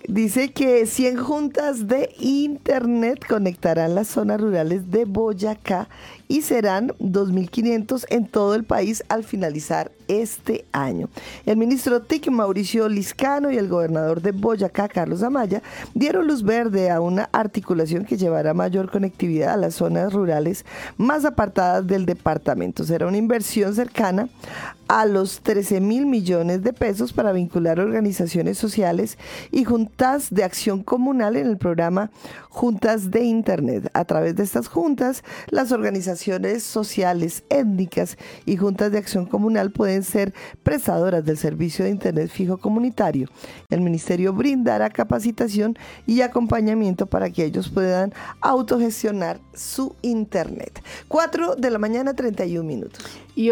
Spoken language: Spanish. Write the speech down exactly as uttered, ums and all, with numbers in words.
Dice que cien juntas de internet conectarán las zonas rurales de Boyacá y serán dos mil quinientos en todo el país al finalizar este año. El ministro T I C, Mauricio Liscano, y el gobernador de Boyacá, Carlos Amaya, dieron luz verde a una articulación que llevará mayor conectividad a las zonas rurales más apartadas del departamento. Será una inversión cercana a los trece mil millones de pesos para vincular organizaciones sociales y juntas de acción comunal en el programa Juntas de Internet. A través de estas juntas, las organizaciones sociales, étnicas y juntas de acción comunal pueden ser prestadoras del servicio de Internet fijo comunitario. El ministerio brindará capacitación y acompañamiento para que ellos puedan autogestionar su Internet. cuatro de la mañana, treinta y un minutos. Y